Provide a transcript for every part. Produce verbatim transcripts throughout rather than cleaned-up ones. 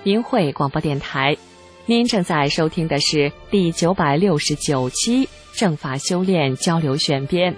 明慧广播电台。您正在收听的是第九百六十九期正法修炼交流选编。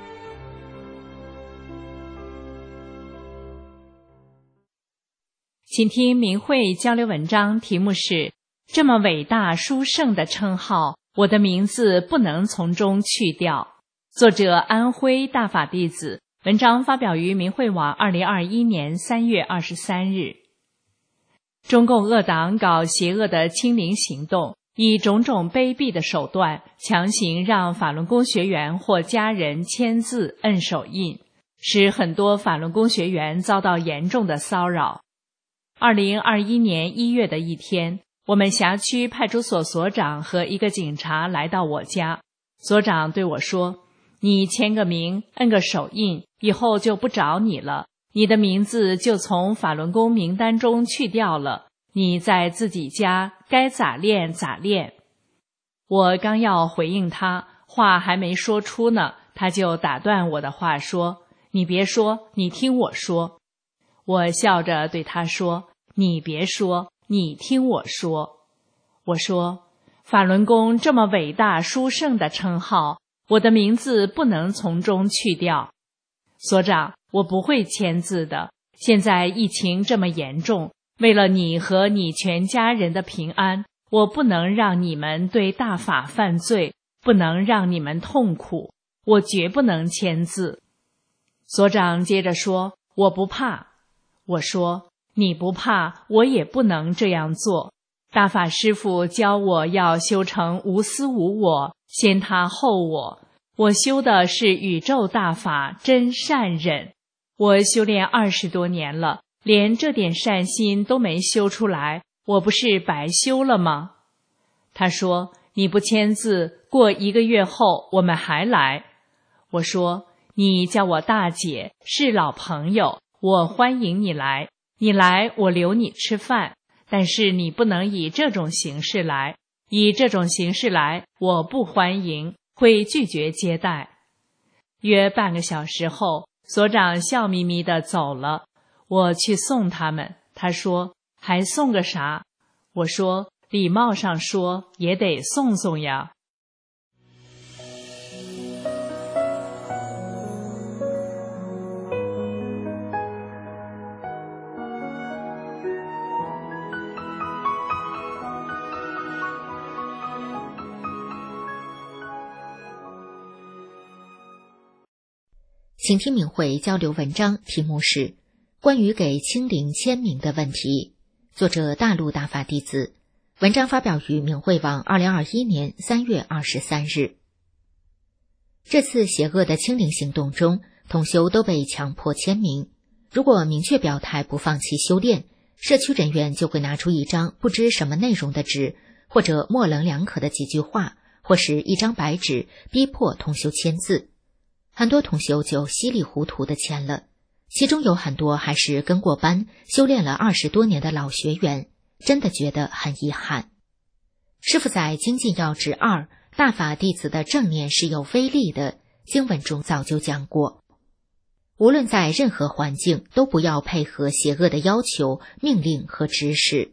请听明慧交流文章，题目是这么伟大殊胜的称号，我的名字不能从中去掉。作者安徽大法弟子，文章发表于明慧网二零二一年三月二十三日。中共恶党搞邪恶的清零行动，以种种卑鄙的手段强行让法轮功学员或家人签字摁手印，使很多法轮功学员遭到严重的骚扰。二零二一年一月的一天，我们辖区派出所所长和一个警察来到我家，所长对我说，你签个名，摁个手印，以后就不找你了，你的名字就从法轮功名单中去掉了，你在自己家该咋练咋练。我刚要回应他，话还没说出呢，他就打断我的话说，你别说，你听我说。我笑着对他说，你别说，你听我说。我说，法轮功这么伟大殊胜的称号，我的名字不能从中去掉。所长，我不会签字的，现在疫情这么严重，为了你和你全家人的平安，我不能让你们对大法犯罪，不能让你们痛苦，我绝不能签字。所长接着说，我不怕。我说，你不怕，我也不能这样做。大法师父教我要修成无私无我，先他后我。我修的是宇宙大法真善忍，我修炼二十多年了，连这点善心都没修出来，我不是白修了吗？他说，你不签字，过一个月后我们还来。我说，你叫我大姐，是老朋友，我欢迎你来，你来我留你吃饭，但是你不能以这种形式来，以这种形式来我不欢迎，会拒绝接待。约半个小时后，所长笑眯眯地走了，我去送他们，他说，还送个啥？我说，礼貌上说也得送送呀。 请听明慧交流文章，题目是关于给清零签名的问题，作者大陆大法弟子，文章发表于明慧网二零二一年三月二十三日。这次邪恶的清零行动中，同修都被强迫签名，如果明确表态不放弃修炼，社区人员就会拿出一张不知什么内容的纸，或者模棱两可的几句话，或是一张白纸，逼迫同修签字。很多同修就稀里糊涂地签了，其中有很多还是跟过班修炼了二十多年的老学员，真的觉得很遗憾。师父在精进要旨二大法弟子的正念是有威力的经文中早就讲过，无论在任何环境都不要配合邪恶的要求、命令和指使。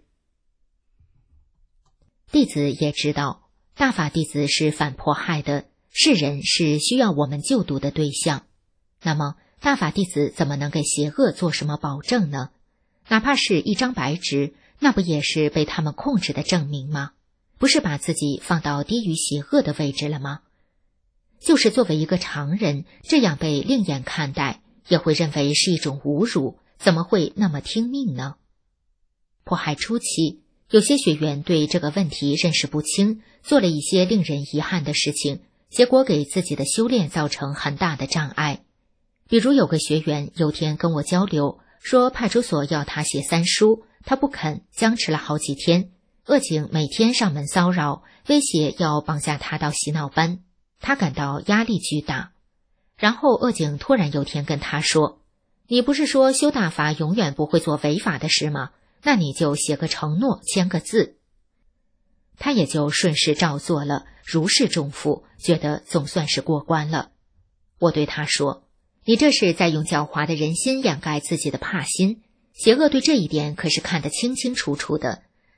弟子也知道，大法弟子是反迫害的，世人是需要我们救度的对象，那么大法弟子怎么能给邪恶做什么保证呢？哪怕是一张白纸，那不也是被他们控制的证明吗？不是把自己放到低于邪恶的位置了吗？就是作为一个常人，这样被另眼看待，也会认为是一种侮辱，怎么会那么听命呢？迫害初期，有些学员对这个问题认识不清，做了一些令人遗憾的事情，结果给自己的修炼造成很大的障碍。比如有个学员有天跟我交流，说派出所要他写三书，他不肯，僵持了好几天，恶警每天上门骚扰，威胁要绑架他到洗脑班，他感到压力巨大。然后恶警突然有天跟他说，你不是说修大法永远不会做违法的事吗？那你就写个承诺，签个字。他也就顺势照做了，如释重负，觉得总算是过关了。我对他说，你这是在用狡猾的人心掩盖自己的怕心，邪恶对这一点可是看得清清楚楚的，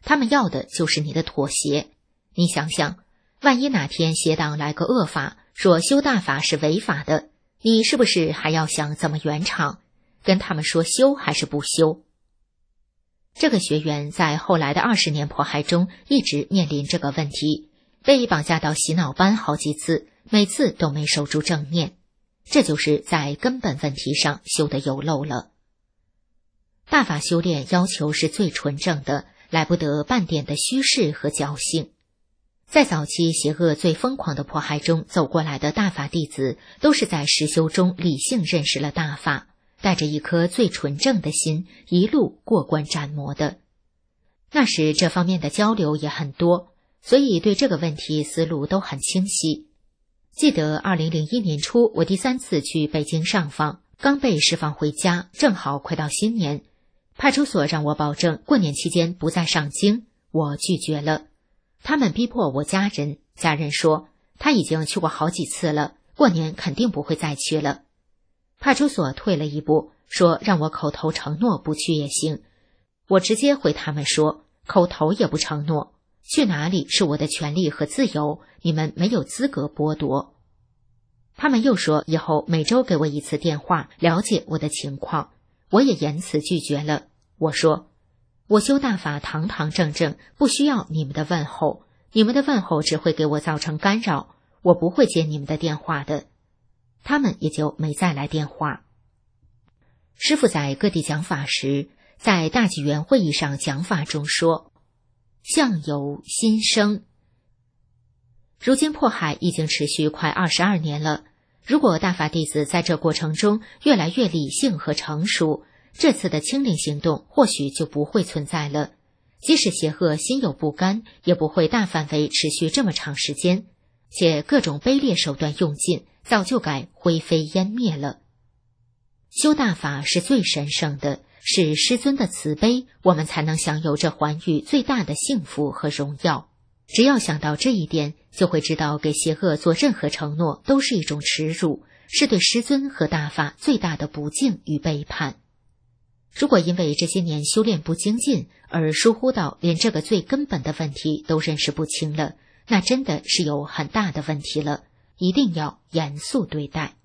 他们要的就是你的妥协。你想想，万一哪天邪党来个恶法，说修大法是违法的，你是不是还要想怎么圆场，跟他们说修还是不修？这个学员在后来的二十年迫害中一直面临这个问题，被绑架到洗脑班好几次，每次都没守住正念，这就是在根本问题上修得有漏了。大法修炼要求是最纯正的，来不得半点的虚饰和侥幸。在早期邪恶最疯狂的迫害中走过来的大法弟子，都是在实修中理性认识了大法，带着一颗最纯正的心，一路过关斩魔的。那时这方面的交流也很多，所以对这个问题思路都很清晰。记得二零零一年初，我第三次去北京上访，刚被释放回家，正好快到新年，派出所让我保证过年期间不再上京，我拒绝了。他们逼迫我家人，家人说他已经去过好几次了，过年肯定不会再去了。派出所退了一步，说让我口头承诺不去也行。我直接回他们说，口头也不承诺，去哪里是我的权利和自由，你们没有资格剥夺。他们又说以后每周给我一次电话，了解我的情况，我也严词拒绝了。我说，我修大法堂堂正正，不需要你们的问候，你们的问候只会给我造成干扰，我不会接你们的电话的。他们也就没再来电话。师父在各地讲法时，在大纪元会议上讲法中说，相由心生。如今迫害已经持续快二十二年了，如果大法弟子在这过程中越来越理性和成熟，这次的清零行动或许就不会存在了。即使邪恶心有不甘，也不会大范围持续这么长时间，且各种卑劣手段用尽，早就该灰飞烟灭了。修大法是最神圣的，是师尊的慈悲，我们才能享有这寰宇最大的幸福和荣耀。只要想到这一点，就会知道给邪恶做任何承诺都是一种耻辱，是对师尊和大法最大的不敬与背叛。如果因为这些年修炼不精进而疏忽到连这个最根本的问题都认识不清了，那真的是有很大的问题了，一定要严肃对待。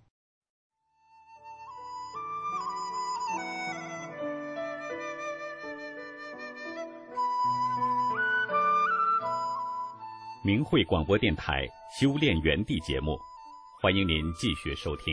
明慧广播电台修炼园地节目，欢迎您继续收听。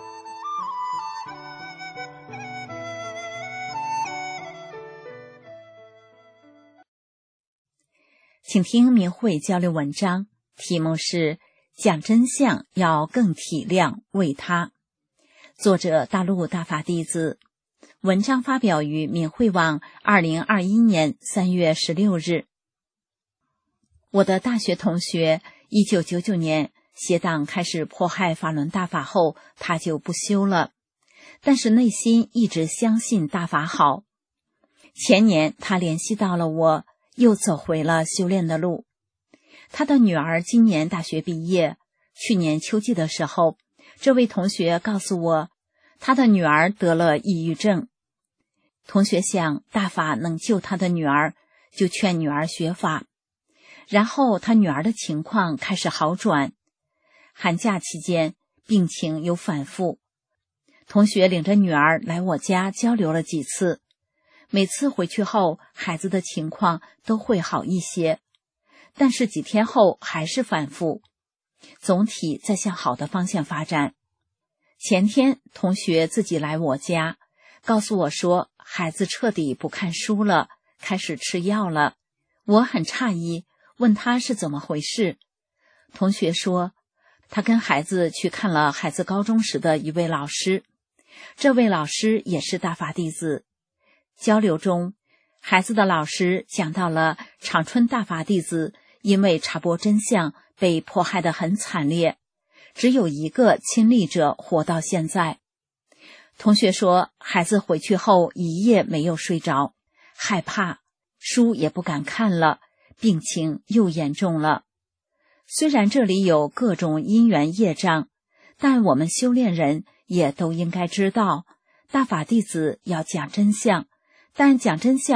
请听明慧交流文章，题目是讲真相要更体谅为他，作者大陆大法弟子，文章发表于明慧网二零二一年三月十六日。我的大学同学一九九九年邪党开始迫害法轮大法后，他就不修了，但是内心一直相信大法好。前年他联系到了我，又走回了修炼的路。他的女儿今年大学毕业，去年秋季的时候，这位同学告诉我，他的女儿得了抑郁症。同学想大法能救他的女儿，就劝女儿学法。然后他女儿的情况开始好转，寒假期间病情有反复。同学领着女儿来我家交流了几次，每次回去后孩子的情况都会好一些，但是几天后还是反复，总体在向好的方向发展。前天同学自己来我家，告诉我说孩子彻底不看书了，开始吃药了。我很诧异，问他是怎么回事。同学说，他跟孩子去看了孩子高中时的一位老师，这位老师也是大法弟子。交流中，孩子的老师讲到了长春大法弟子因为查拨真相被迫害得很惨烈，只有一个亲历者活到现在。同学说，孩子回去后一夜没有睡着，害怕，书也不敢看了，病情又严重了。虽然这里有各种因缘业障，但我们修炼人也都应该知道，大法弟子要讲真相，但讲真相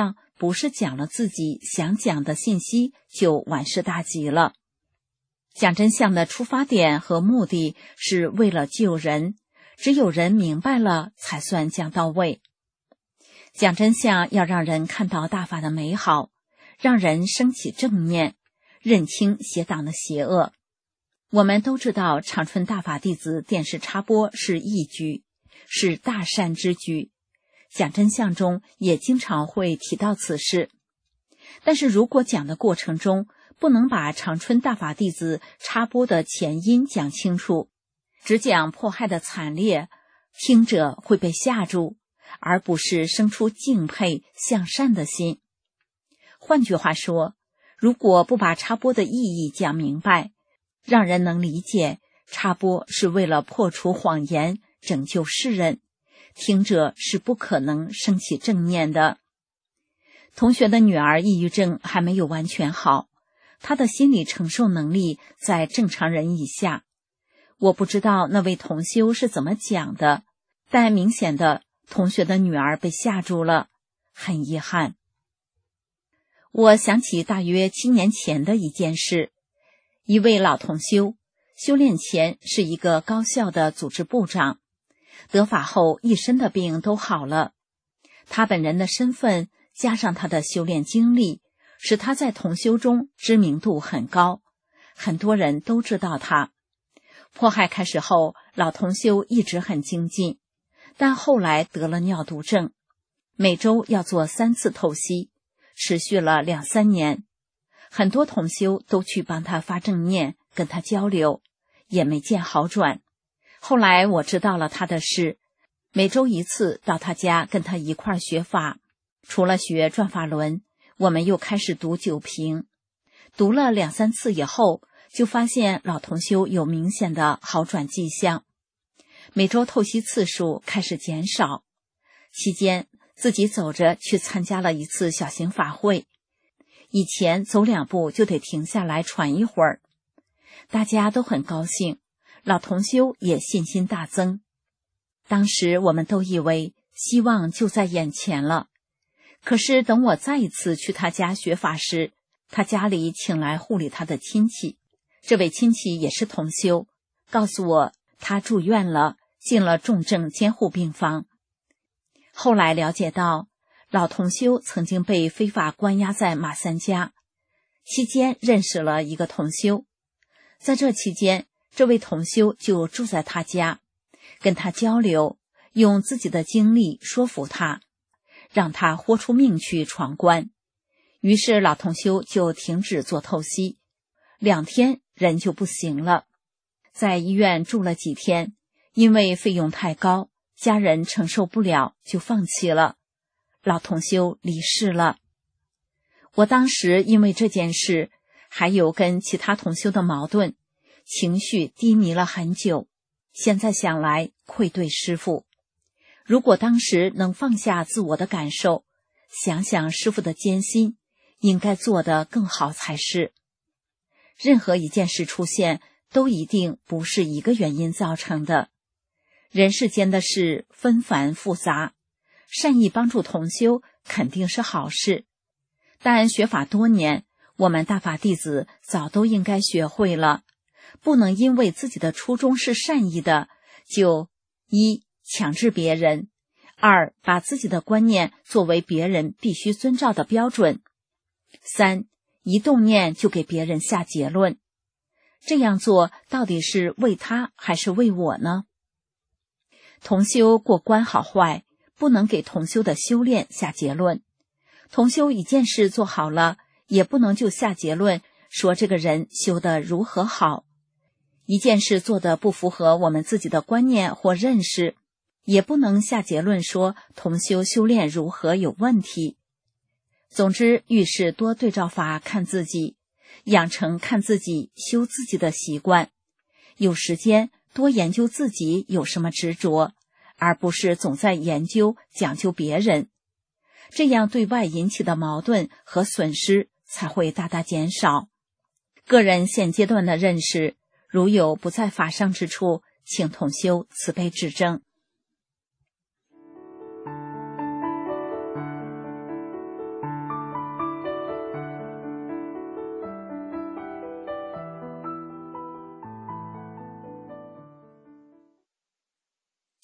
不是讲了自己想讲的信息就完事大吉了。讲真相的出发点和目的是为了救人，只有人明白了才算讲到位。讲真相要让人看到大法的美好，让人升起正念，认清邪党的邪恶。我们都知道长春大法弟子电视插播是义举，是大善之举，讲真相中也经常会提到此事。但是如果讲的过程中不能把长春大法弟子插播的前因讲清楚，只讲迫害的惨烈，听者会被吓住，而不是生出敬佩向善的心。换句话说，如果不把插播的意义讲明白，让人能理解插播是为了破除谎言，拯救世人，听者是不可能升起正念的。同学的女儿抑郁症还没有完全好，她的心理承受能力在正常人以下。我不知道那位同修是怎么讲的，但明显的同学的女儿被吓住了，很遗憾。我想起大约七年前的一件事，一位老同修，修炼前是一个高校的组织部长，得法后一身的病都好了。他本人的身份加上他的修炼经历，使他在同修中知名度很高，很多人都知道他。迫害开始后，老同修一直很精进，但后来得了尿毒症，每周要做三次透析，持续了两三年。很多同修都去帮他发正念，跟他交流，也没见好转。后来我知道了他的事，每周一次到他家跟他一块儿学法，除了学转法轮，我们又开始读九评。读了两三次以后，就发现老同修有明显的好转迹象，每周透析次数开始减少。期间自己走着去参加了一次小型法会，以前走两步就得停下来喘一会儿。大家都很高兴，老同修也信心大增。当时我们都以为希望就在眼前了，可是等我再一次去他家学法时，他家里请来护理他的亲戚，这位亲戚也是同修，告诉我他住院了，进了重症监护病房。后来了解到，老同修曾经被非法关押在马三家，期间认识了一个同修，在这期间，这位同修就住在他家，跟他交流，用自己的经历说服他，让他豁出命去闯关。于是老同修就停止做透析，两天人就不行了，在医院住了几天，因为费用太高，家人承受不了，就放弃了。老同修离世了。我当时因为这件事，还有跟其他同修的矛盾，情绪低迷了很久。现在想来，愧对师父。如果当时能放下自我的感受，想想师父的艰辛，应该做得更好才是。任何一件事出现，都一定不是一个原因造成的。人世间的事纷繁复杂，善意帮助同修肯定是好事，但学法多年，我们大法弟子早都应该学会了，不能因为自己的初衷是善意的，就一强制别人，二把自己的观念作为别人必须遵照的标准，三一动念就给别人下结论。这样做到底是为他还是为我呢？同修过关好坏，不能给同修的修炼下结论。同修一件事做好了，也不能就下结论说这个人修得如何好。一件事做得不符合我们自己的观念或认识，也不能下结论说同修修炼如何有问题。总之，遇事多对照法看自己，养成看自己修自己的习惯。有时间多研究自己有什么执着，而不是总在研究讲究别人。这样对外引起的矛盾和损失才会大大减少。个人现阶段的认识，如有不在法上之处，请同修慈悲指正。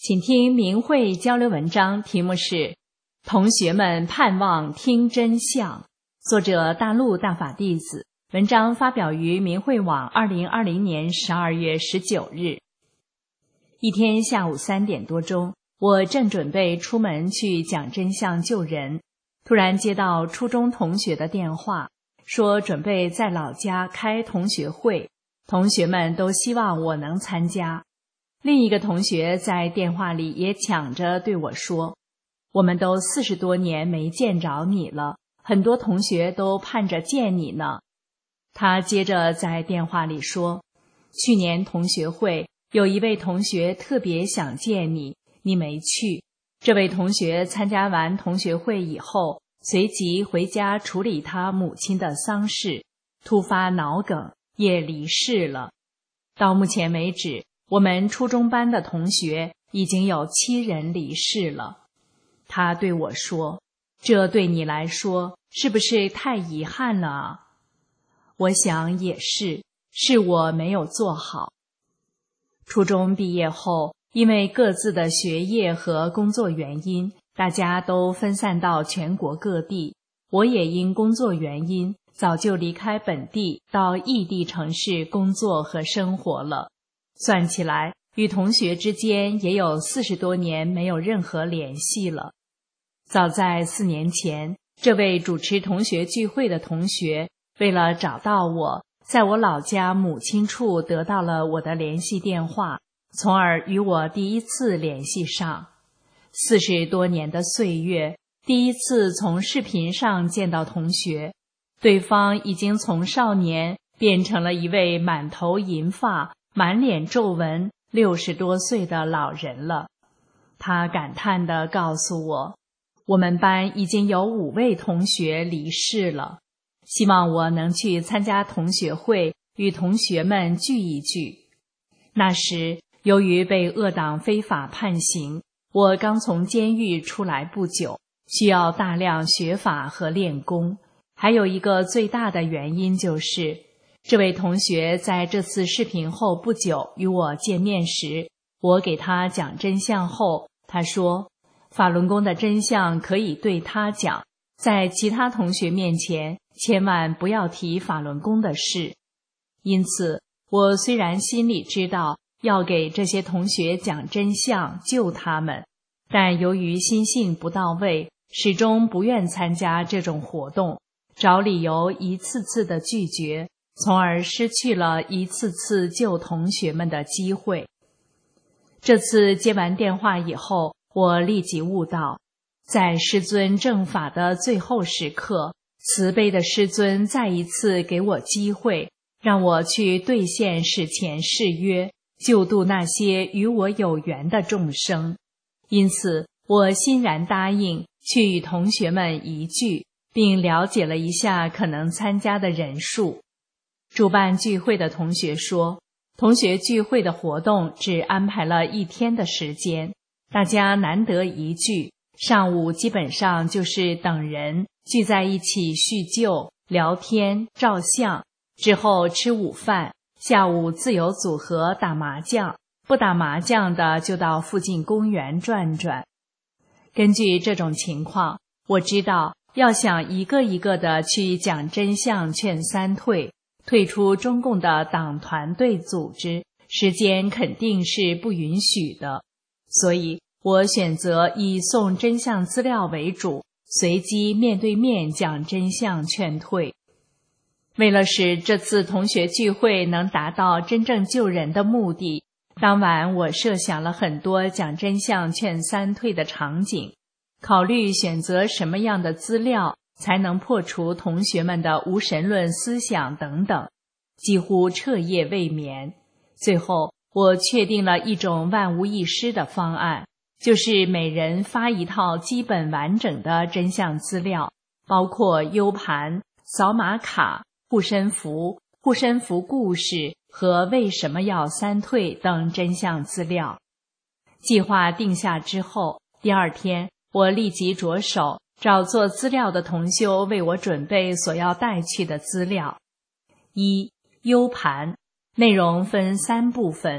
请听明慧交流文章，题目是《同学们盼望听真相》，作者大陆大法弟子，文章发表于明慧网二零二零年十二月十九日。一天下午三点多钟，我正准备出门去讲真相救人，突然接到初中同学的电话，说准备在老家开同学会，同学们都希望我能参加。另一个同学在电话里也抢着对我说，我们都四十多年没见着你了，很多同学都盼着见你呢。他接着在电话里说，去年同学会有一位同学特别想见你，你没去。这位同学参加完同学会以后，随即回家处理他母亲的丧事，突发脑梗，也离世了。到目前为止，我们初中班的同学已经有七人离世了。他对我说，这对你来说是不是太遗憾了啊？我想也是，是我没有做好。初中毕业后，因为各自的学业和工作原因，大家都分散到全国各地。我也因工作原因，早就离开本地，到异地城市工作和生活了。算起来，与同学之间也有四十多年没有任何联系了。早在四年前，这位主持同学聚会的同学，为了找到我，在我老家母亲处得到了我的联系电话，从而与我第一次联系上。四十多年的岁月，第一次从视频上见到同学，对方已经从少年变成了一位满头银发、满脸皱纹、六十多岁的老人了。他感叹地告诉我，我们班已经有五位同学离世了，希望我能去参加同学会，与同学们聚一聚。那时，由于被恶党非法判刑，我刚从监狱出来不久，需要大量学法和练功。还有一个最大的原因就是，这位同学在这次视频后不久与我见面时，我给他讲真相后，他说，法轮功的真相可以对他讲，在其他同学面前千万不要提法轮功的事。因此，我虽然心里知道要给这些同学讲真相，救他们，但由于心性不到位，始终不愿参加这种活动，找理由一次次的拒绝，从而失去了一次次救同学们的机会。这次接完电话以后，我立即悟到，在师尊正法的最后时刻，慈悲的师尊再一次给我机会，让我去兑现史前誓约，救度那些与我有缘的众生。因此，我欣然答应去与同学们一聚，并了解了一下可能参加的人数。主办聚会的同学说，同学聚会的活动只安排了一天的时间，大家难得一聚，上午基本上就是等人聚在一起叙旧、聊天、照相，之后吃午饭，下午自由组合打麻将，不打麻将的就到附近公园转转。根据这种情况，我知道要想一个一个的去讲真相劝三退，退出中共的党团队组织，时间肯定是不允许的。所以我选择以送真相资料为主，随机面对面讲真相劝退。为了使这次同学聚会能达到真正救人的目的，当晚我设想了很多讲真相劝三退的场景，考虑选择什么样的资料才能破除同学们的无神论思想等等，几乎彻夜未眠。最后我确定了一种万无一失的方案，就是每人发一套基本完整的真相资料，包括 U 盘、扫码卡、护身符、护身符故事和为什么要三退等真相资料。计划定下之后，第二天我立即着手找做资料的同修为我准备所要带去的资料。一、U 盘，内容分三部分。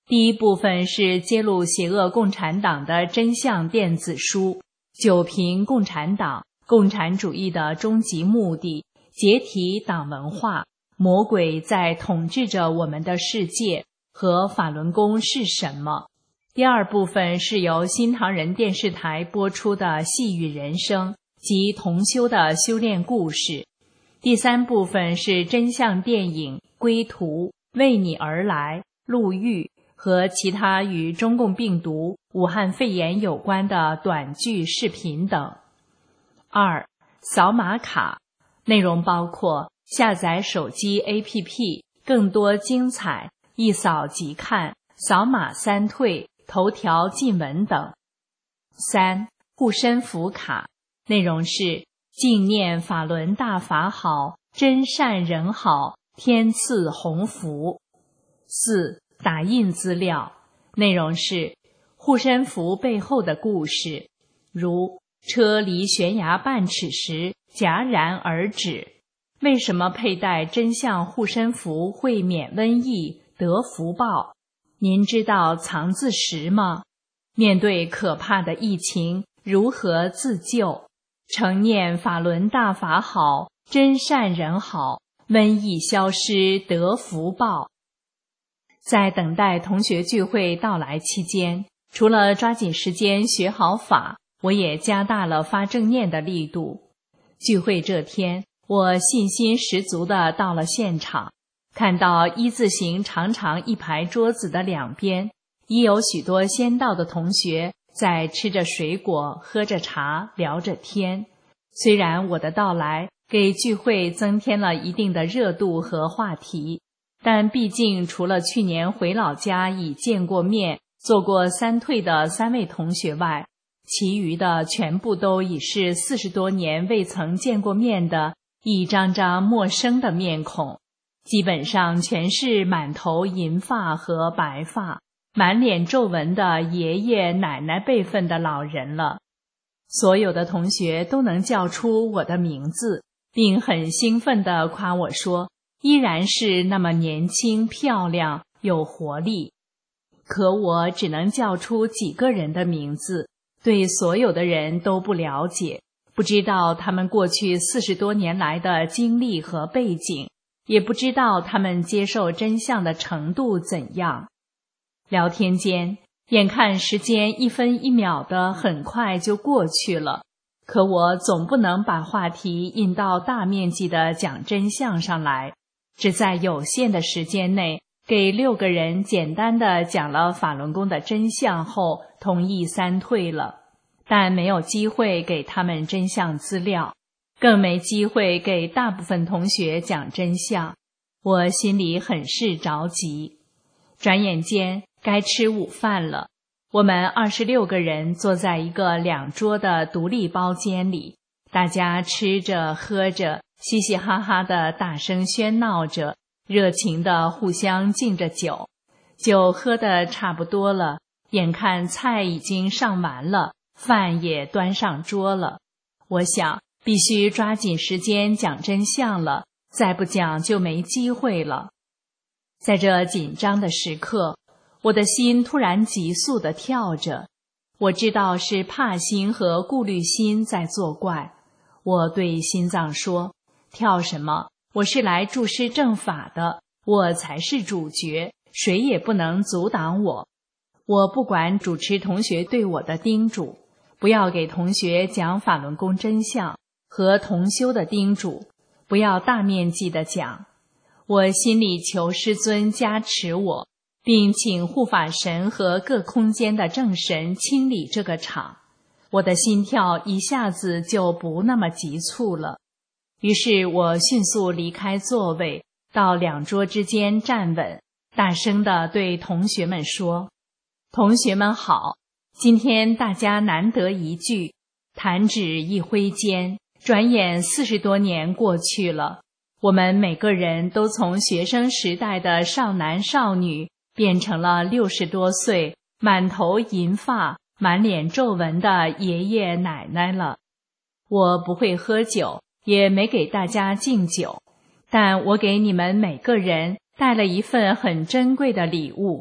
第一部分是揭露邪恶共产党的真相电子书，九评共产党、共产主义的终极目的、解体党文化、魔鬼在统治着我们的世界和法轮功是什么。第二部分是由新唐人电视台播出的细语人生及同修的修炼故事。第三部分是真相电影《归途》、为你而来、路遇和其他与中共病毒、武汉肺炎有关的短剧视频等。二、扫码卡，内容包括下载手机 A P P， 更多精彩，一扫即看，扫码三退，头条禁文等。三、护身符卡，内容是静念法轮大法好，真善人好，天赐鸿福。四、打印资料，内容是护身符背后的故事，如车离悬崖半尺时戛然而止，为什么佩戴真相护身符会免瘟疫得福报？您知道藏字石吗？面对可怕的疫情如何自救？诚念法轮大法好，真善人好，瘟疫消失得福报。在等待同学聚会到来期间，除了抓紧时间学好法，我也加大了发正念的力度。聚会这天，我信心十足地到了现场，看到一字形长长一排桌子的两边，已有许多先到的同学在吃着水果，喝着茶，聊着天。虽然我的到来给聚会增添了一定的热度和话题，但毕竟除了去年回老家已见过面、做过三退的三位同学外，其余的全部都已是四十多年未曾见过面的一张张陌生的面孔，基本上全是满头银发和白发、满脸皱纹的爷爷奶奶辈分的老人了。所有的同学都能叫出我的名字，并很兴奋地夸我说，依然是那么年轻漂亮有活力。可我只能叫出几个人的名字，对所有的人都不了解，不知道他们过去四十多年来的经历和背景，也不知道他们接受真相的程度怎样。聊天间，眼看时间一分一秒的很快就过去了，可我总不能把话题引到大面积的讲真相上来，只在有限的时间内给六个人简单的讲了法轮功的真相后，同意三退了，但没有机会给他们真相资料，更没机会给大部分同学讲真相，我心里很是着急。转眼间该吃午饭了，我们二十六个人坐在一个两桌的独立包间里，大家吃着喝着，嘻嘻哈哈的大声喧闹着，热情地互相敬着酒。酒喝得差不多了，眼看菜已经上完了，饭也端上桌了。我想必须抓紧时间讲真相了，再不讲就没机会了。在这紧张的时刻，我的心突然急速地跳着，我知道是怕心和顾虑心在作怪。我对心脏说，跳什么？我是来助师正法的，我才是主角，谁也不能阻挡我。我不管主持同学对我的叮嘱，不要给同学讲法轮功真相，和同修的叮嘱，不要大面积的讲。我心里求师尊加持我，并请护法神和各空间的正神清理这个场。我的心跳一下子就不那么急促了。于是我迅速离开座位，到两桌之间站稳，大声地对同学们说，同学们好，今天大家难得一聚，弹指一挥间，转眼四十多年过去了，我们每个人都从学生时代的少男少女变成了六十多岁满头银发满脸皱纹的爷爷奶奶了。我不会喝酒，也没给大家敬酒，但我给你们每个人带了一份很珍贵的礼物，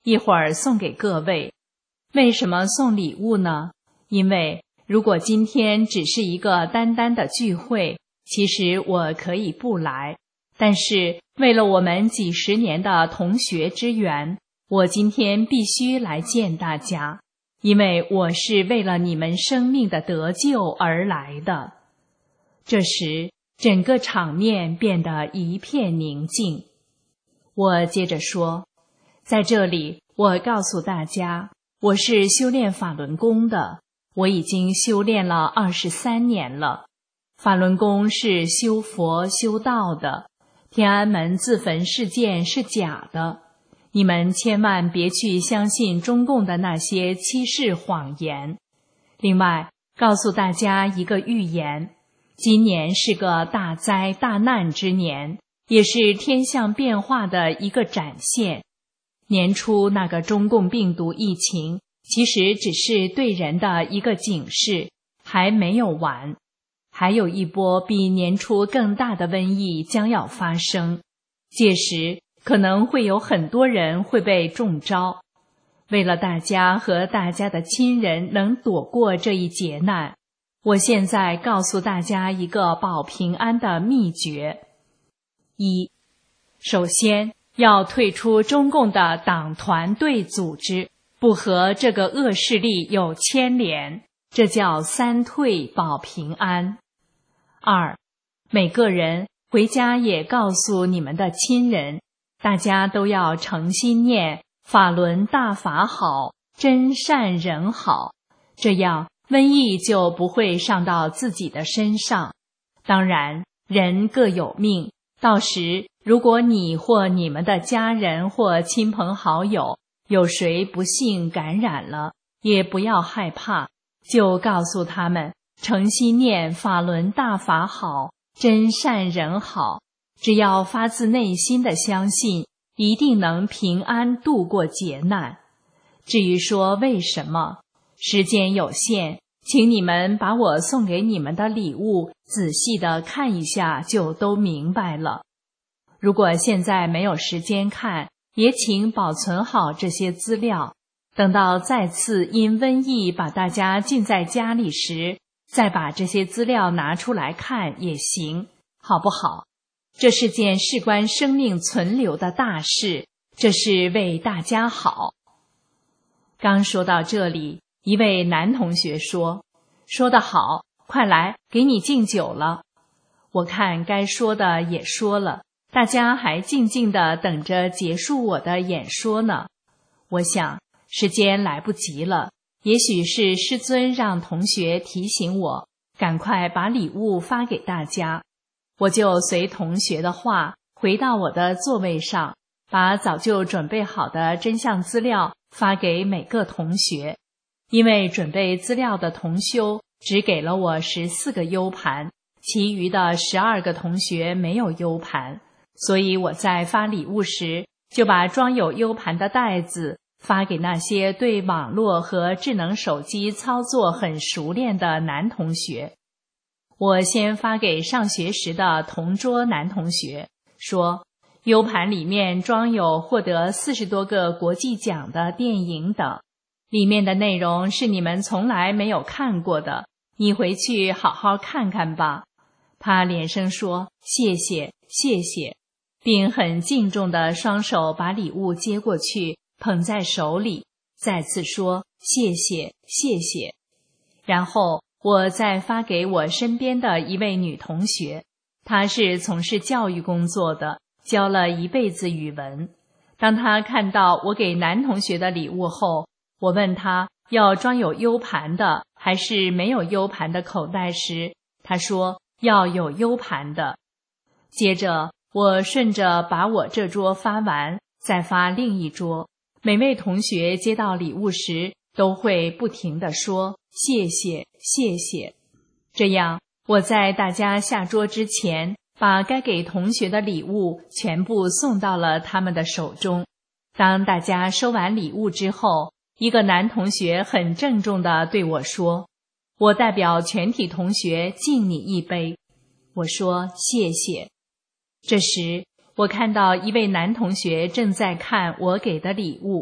一会儿送给各位。为什么送礼物呢？因为如果今天只是一个单单的聚会，其实我可以不来。但是为了我们几十年的同学之缘，我今天必须来见大家，因为我是为了你们生命的得救而来的。这时，整个场面变得一片宁静。我接着说，在这里，我告诉大家，我是修炼法轮功的，我已经修炼了二十三年了。法轮功是修佛修道的，天安门自焚事件是假的，你们千万别去相信中共的那些欺世谎言。另外，告诉大家一个预言，今年是个大灾大难之年，也是天象变化的一个展现。年初那个中共病毒疫情，其实只是对人的一个警示，还没有完。还有一波比年初更大的瘟疫将要发生，届时可能会有很多人会被中招。为了大家和大家的亲人能躲过这一劫难，我现在告诉大家一个保平安的秘诀。一，首先要退出中共的党团队组织，不和这个恶势力有牵连，这叫三退保平安。二，每个人回家也告诉你们的亲人，大家都要诚心念法轮大法好，真善人好，这样瘟疫就不会上到自己的身上。当然，人各有命，到时如果你或你们的家人或亲朋好友有谁不幸感染了，也不要害怕，就告诉他们诚心念法轮大法好，真善人好，只要发自内心的相信，一定能平安度过劫难。至于说为什么，时间有限，请你们把我送给你们的礼物仔细的看一下，就都明白了。如果现在没有时间看，也请保存好这些资料，等到再次因瘟疫把大家禁在家里时，再把这些资料拿出来看也行，好不好？这是件事关生命存留的大事，这是为大家好。刚说到这里，一位男同学说，说得好，快来，给你敬酒了。我看该说的也说了，大家还静静地等着结束我的演说呢。我想，时间来不及了，也许是师尊让同学提醒我，赶快把礼物发给大家。我就随同学的话，回到我的座位上，把早就准备好的真相资料发给每个同学。因为准备资料的同修只给了我十四个 U 盘，其余的十二个同学没有 U 盘，所以我在发礼物时，就把装有 U 盘的袋子发给那些对网络和智能手机操作很熟练的男同学。我先发给上学时的同桌男同学，说 U 盘里面装有获得四十多个国际奖的电影等，里面的内容是你们从来没有看过的，你回去好好看看吧。他连声说谢谢谢谢，并很敬重地双手把礼物接过去，捧在手里，再次说谢谢谢谢。然后我再发给我身边的一位女同学，她是从事教育工作的，教了一辈子语文。当她看到我给男同学的礼物后，我问她要装有 U 盘的还是没有 U 盘的口袋时，她说要有 U 盘的。接着我顺着把我这桌发完，再发另一桌，每位同学接到礼物时都会不停地说谢谢谢谢。这样我在大家下桌之前，把该给同学的礼物全部送到了他们的手中。当大家收完礼物之后，一个男同学很郑重地对我说，我代表全体同学敬你一杯。我说谢谢。这时我看到一位男同学正在看我给的礼物，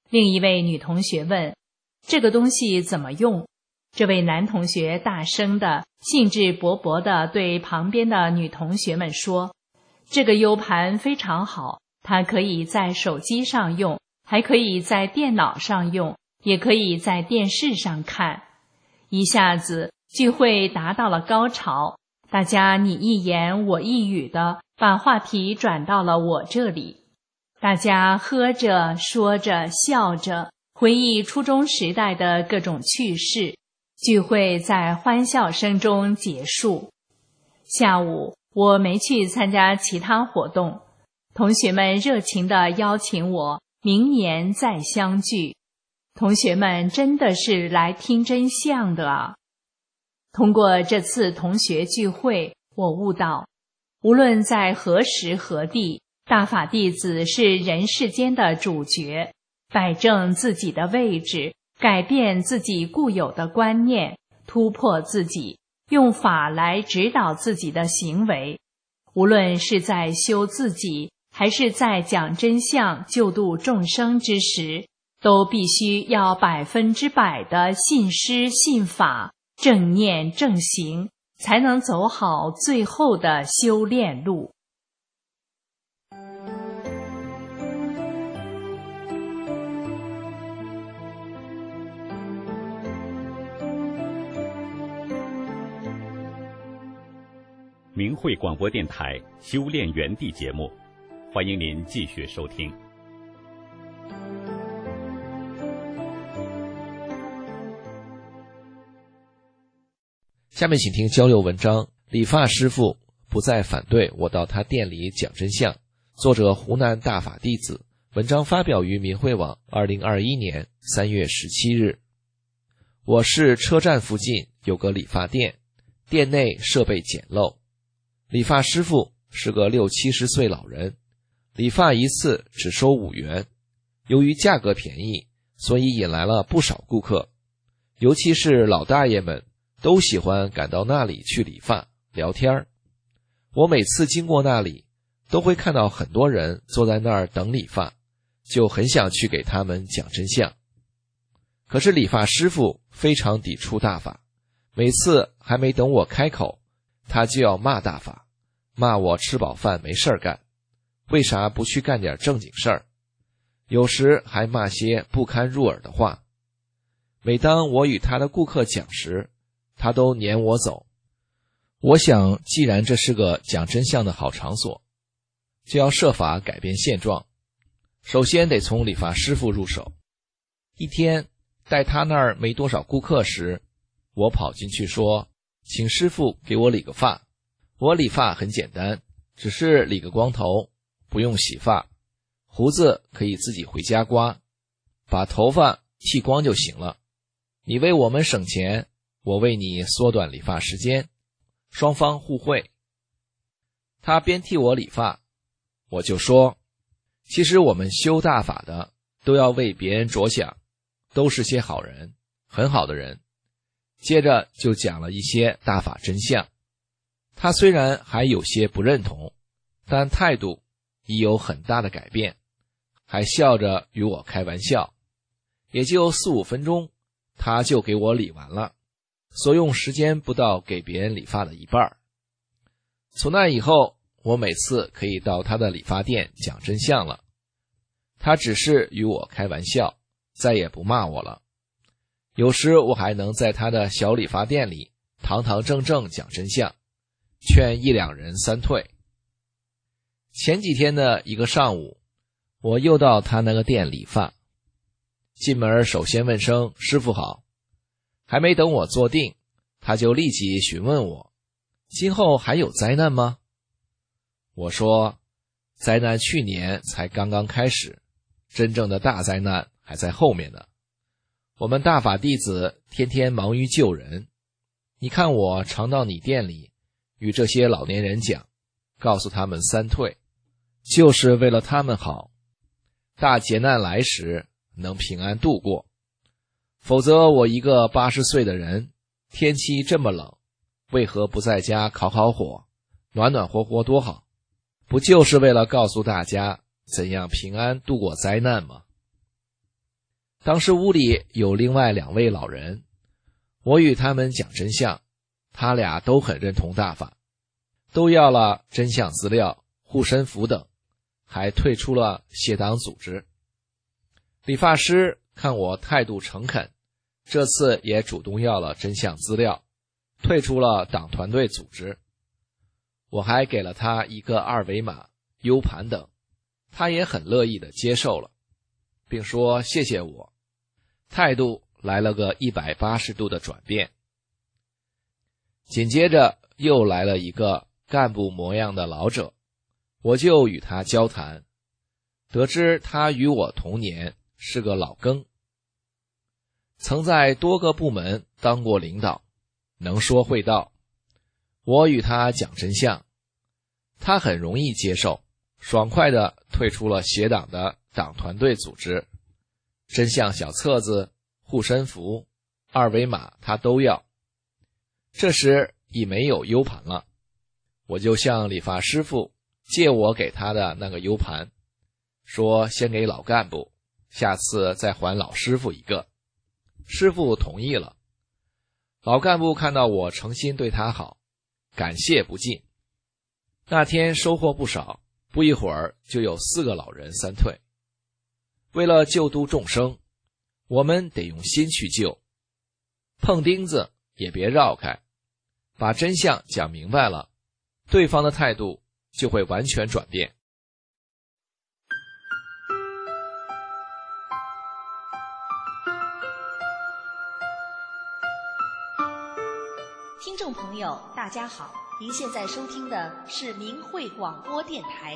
另一位女同学问：这个东西怎么用？这位男同学大声的、兴致勃勃地对旁边的女同学们说：这个 U 盘非常好，它可以在手机上用，还可以在电脑上用，也可以在电视上看。一下子聚会达到了高潮，大家你一言我一语的把话题转到了我这里。大家喝着说着笑着，回忆初中时代的各种趣事，聚会在欢笑声中结束。下午我没去参加其他活动，同学们热情地邀请我明年再相聚。同学们真的是来听真相的啊！通过这次同学聚会，我悟到，无论在何时何地，大法弟子是人世间的主角，摆正自己的位置，改变自己固有的观念，突破自己，用法来指导自己的行为。无论是在修自己，还是在讲真相、救度众生之时，都必须要百分之百的信师信法，正念正行，才能走好最后的修炼路。 明慧广播电台修炼园地节目，欢迎您继续收听。 下面请听交流文章，理发师傅不再反对我到他店里讲真相。作者湖南大法弟子，文章发表于明慧网二零二一年三月十七日。我市车站附近有个理发店，店内设备简陋，理发师傅是个六七十岁老人，理发一次只收五元。由于价格便宜，所以引来了不少顾客，尤其是老大爷们都喜欢赶到那里去理发聊天。我每次经过那里，都会看到很多人坐在那儿等理发，就很想去给他们讲真相。可是理发师傅非常抵触大法，每次还没等我开口，他就要骂大法，骂我吃饱饭没事儿干，为啥不去干点正经事儿？有时还骂些不堪入耳的话。每当我与他的顾客讲时，他都撵我走。我想，既然这是个讲真相的好场所，就要设法改变现状。首先得从理发师傅入手。一天，待他那儿没多少顾客时，我跑进去说，请师傅给我理个发。我理发很简单，只是理个光头，不用洗发，胡子可以自己回家刮，把头发剃光就行了。你为我们省钱，我为你缩短理发时间，双方互惠。他边替我理发，我就说，其实我们修大法的都要为别人着想，都是些好人，很好的人。接着就讲了一些大法真相。他虽然还有些不认同，但态度已有很大的改变，还笑着与我开玩笑。也就四五分钟，他就给我理完了，所用时间不到给别人理发的一半。从那以后，我每次可以到他的理发店讲真相了。他只是与我开玩笑，再也不骂我了。有时我还能在他的小理发店里堂堂正正讲真相，劝一两人三退。前几天的一个上午，我又到他那个店理发，进门首先问声师傅好，还没等我坐定，他就立即询问我，今后还有灾难吗？我说，灾难去年才刚刚开始，真正的大灾难还在后面呢。我们大法弟子天天忙于救人，你看我常到你店里与这些老年人讲，告诉他们三退，就是为了他们好，大劫难来时能平安度过。否则我一个八十岁的人，天气这么冷，为何不在家烤烤火，暖暖和和多好？不就是为了告诉大家怎样平安度过灾难吗？ 当时屋里有另外两位老人，我与他们讲真相，他俩都很认同大法，都要了真相资料、护身符等，还退出了邪党组织。理发师看我态度诚恳，这次也主动要了真相资料，退出了党团队组织。我还给了他一个二维码、U 盘等，他也很乐意地接受了，并说谢谢我，态度来了个一百八十度的转变。紧接着又来了一个干部模样的老者，我就与他交谈，得知他与我同年，是个老庚，曾在多个部门当过领导，能说会道。我与他讲真相，他很容易接受，爽快地退出了邪党的党团队组织，真相小册子、护身符、二维码他都要。这时已没有 U 盘了，我就向理发师傅借我给他的那个 U 盘，说先给老干部，下次再还老师傅一个。师傅同意了。老干部看到我诚心对他好，感谢不尽。那天收获不少，不一会儿就有四个老人三退。为了救度众生，我们得用心去救，碰钉子也别绕开，把真相讲明白了，对方的态度就会完全转变。 听众朋友大家好，您现在收听的是明慧广播电台。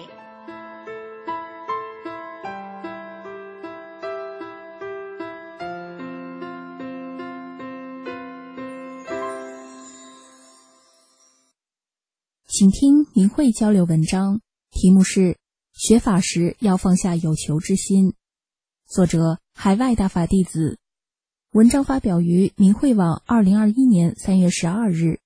请听明慧交流文章，题目是学法时要放下有求之心，作者海外大法弟子。文章发表于明慧网二零二一年三月十二日。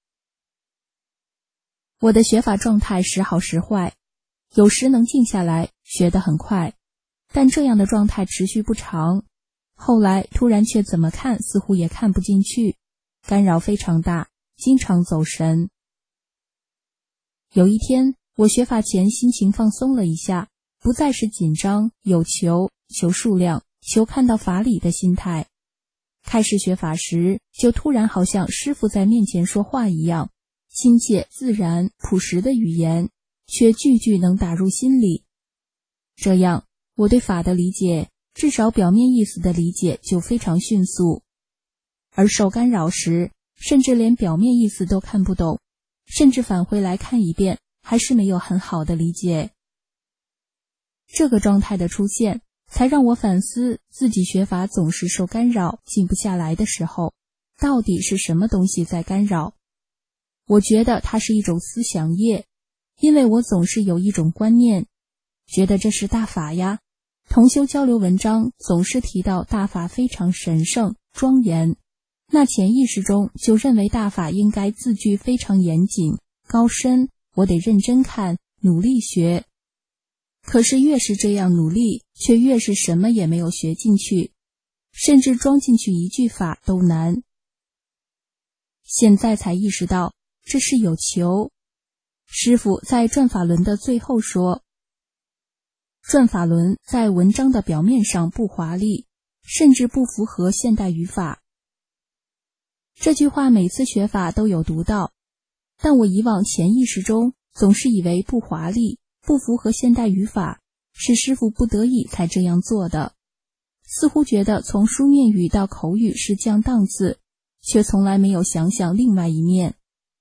我的学法状态时好时坏，有时能静下来，学得很快，但这样的状态持续不长，后来突然却怎么看似乎也看不进去，干扰非常大，经常走神。有一天，我学法前心情放松了一下，不再是紧张、有求、求数量、求看到法理的心态。开始学法时，就突然好像师父在面前说话一样，亲切、自然、朴实的语言，却句句能打入心里。这样，我对法的理解，至少表面意思的理解就非常迅速。而受干扰时，甚至连表面意思都看不懂，甚至返回来看一遍，还是没有很好的理解。这个状态的出现，才让我反思自己学法总是受干扰，静不下来的时候，到底是什么东西在干扰？我觉得它是一种思想业，因为我总是有一种观念，觉得这是大法呀。同修交流文章总是提到大法非常神圣、庄严，那潜意识中就认为大法应该字句非常严谨、高深，我得认真看，努力学。可是越是这样努力，却越是什么也没有学进去，甚至装进去一句法都难。现在才意识到这是有求。师父在转法轮的最后说，转法轮在文章的表面上不华丽，甚至不符合现代语法。这句话每次学法都有读到，但我以往潜意识中总是以为不华丽，不符合现代语法，是师父不得已才这样做的，似乎觉得从书面语到口语是降档次，却从来没有想想另外一面。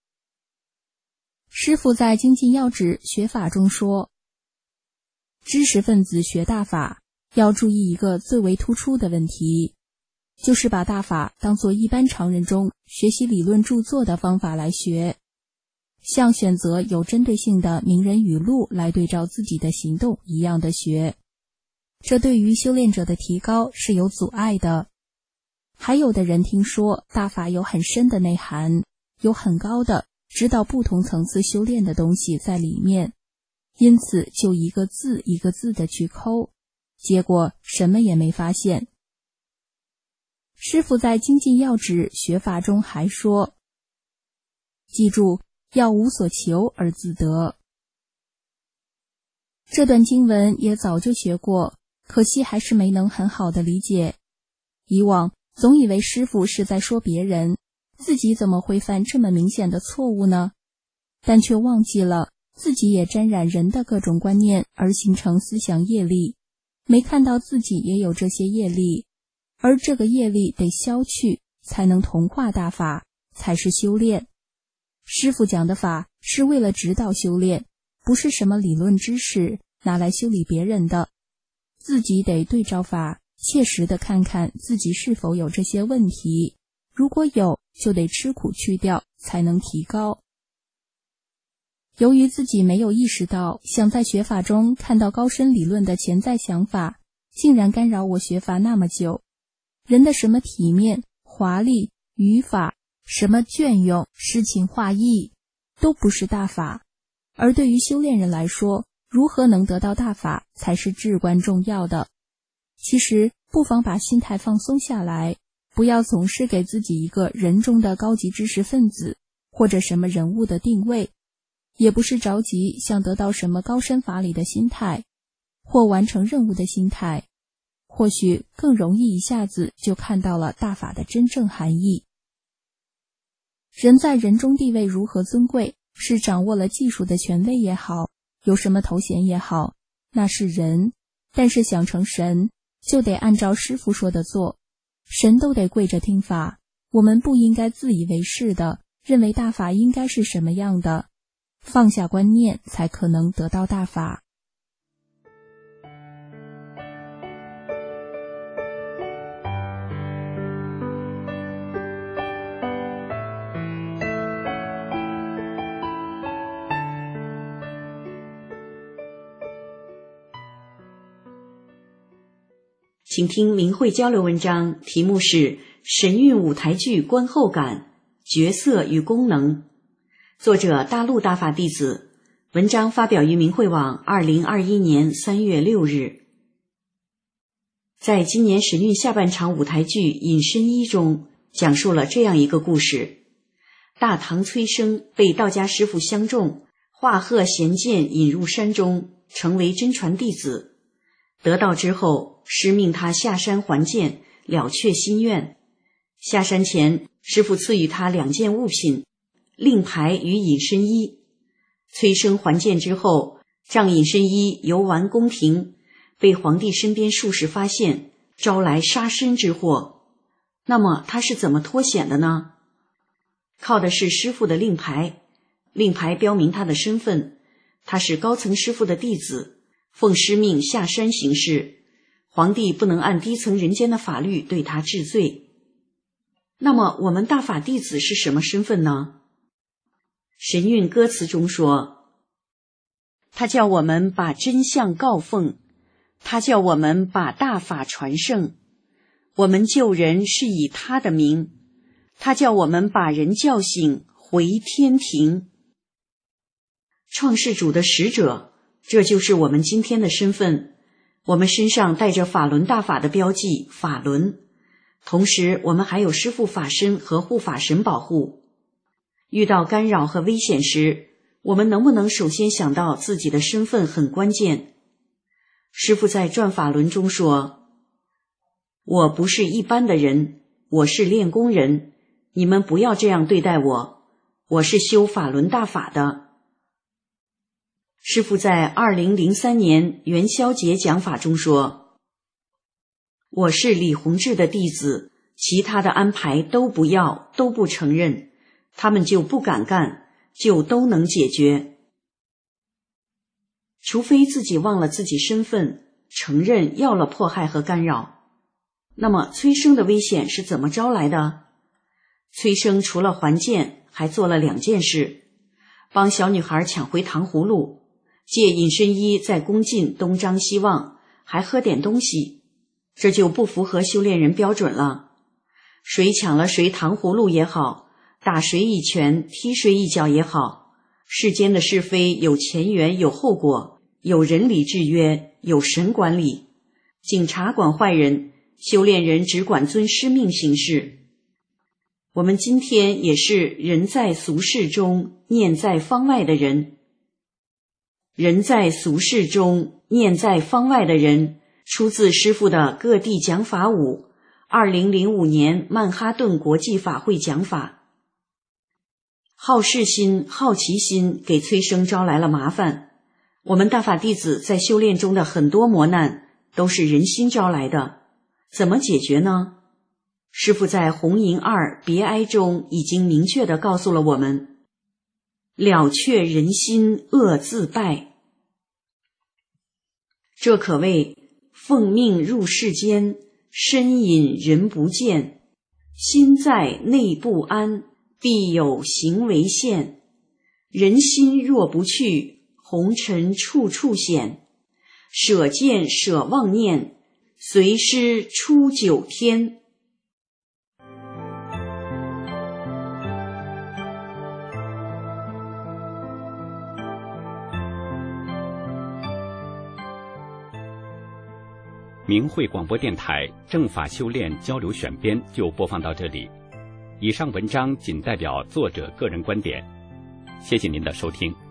师父在精进要旨学法中说，知识分子学大法要注意一个最为突出的问题，就是把大法当作一般常人中学习理论著作的方法来学，像选择有针对性的名人语录来对照自己的行动一样的学，这对于修炼者的提高是有阻碍的。还有的人听说大法有很深的内涵，有很高的指导不同层次修炼的东西在里面，因此就一个字一个字的去抠，结果什么也没发现。 师父在精进要旨学法中还说，记住要无所求而自得。这段经文也早就学过，可惜还是没能很好的理解。以往总以为师父是在说别人，自己怎么会犯这么明显的错误呢？但却忘记了自己也沾染人的各种观念而形成思想业力，没看到自己也有这些业力，而这个业力得消去，才能同化大法，才是修炼。师父讲的法是为了指导修炼，不是什么理论知识拿来修理别人的，自己得对照法，切实的看看自己是否有这些问题，如果有，就得吃苦去掉，才能提高。由于自己没有意识到，想在学法中看到高深理论的潜在想法，竟然干扰我学法那么久。人的什么体面、华丽、语法，什么隽永、诗情画意，都不是大法。而对于修炼人来说，如何能得到大法才是至关重要的。其实不妨把心态放松下来，不要总是给自己一个人中的高级知识分子或者什么人物的定位，也不是着急想得到什么高深法理的心态或完成任务的心态，或许更容易一下子就看到了大法的真正含义。人在人中地位如何尊贵，是掌握了技术的权威也好，有什么头衔也好，那是人，但是想成神，就得按照师父说的做，神都得跪着听法。我们不应该自以为是的认为大法应该是什么样的，放下观念才可能得到大法。 请听明慧交流文章，题目是神韵舞台剧观后感，角色与功能，作者大陆大法弟子，文章发表于明慧网二零二一年三月六日。在今年神韵下半场舞台剧《隐身衣》中，讲述了这样一个故事：大唐崔生被道家师傅相中，化鹤衔剑引入山中，成为真传弟子。得道之后，师命他下山还剑，了却心愿。下山前，师父赐予他两件物品，令牌与隐身衣。崔生还剑之后，仗隐身衣游玩宫廷，被皇帝身边术士发现，招来杀身之祸。那么他是怎么脱险的呢？靠的是师父的令牌，令牌标明他的身份，他是高层师父的弟子，奉师命下山行事，皇帝不能按低层人间的法律对他治罪。那么我们大法弟子是什么身份呢？神韵歌词中说，他叫我们把真相告奉，他叫我们把大法传圣，我们救人是以他的名，他叫我们把人叫醒回天庭。创世主的使者，这就是我们今天的身份。我们身上带着法轮大法的标记，法轮。同时我们还有师父法身和护法神保护。遇到干扰和危险时，我们能不能首先想到自己的身份很关键？师父在转法轮中说，我不是一般的人，我是练功人，你们不要这样对待我，我是修法轮大法的。师父在二零零三年元宵节讲法中说，我是李洪志的弟子，其他的安排都不要，都不承认，他们就不敢干，就都能解决。除非自己忘了自己身份，承认要了迫害和干扰。那么崔生的危险是怎么招来的？崔生除了还剑，还做了两件事：帮小女孩抢回糖葫芦，借隐身衣在宫禁东张西望，还喝点东西，这就不符合修炼人标准了。谁抢了谁糖葫芦也好，打谁一拳踢谁一脚也好，世间的是非有前缘有后果，有人理制约，有神管理。警察管坏人， 修炼人只管遵师命行事。我们今天也是人在俗世中，念在方外的人。人在俗世中，念在方外的人，出自师父的各地讲法五二零零五年曼哈顿国际法会讲法。好事心、好奇心给催生招来了麻烦。我们大法弟子在修炼中的很多磨难都是人心招来的，怎么解决呢？师父在红银二别哀中已经明确地告诉了我们，了却人心恶自败。这可谓奉命入世间，身隐人不见，心在内不安，必有行为现。人心若不去，红尘处处险。舍见舍妄念，随师出九天。 明慧广播电台正法修炼交流选编就播放到这里，以上文章仅代表作者个人观点，谢谢您的收听。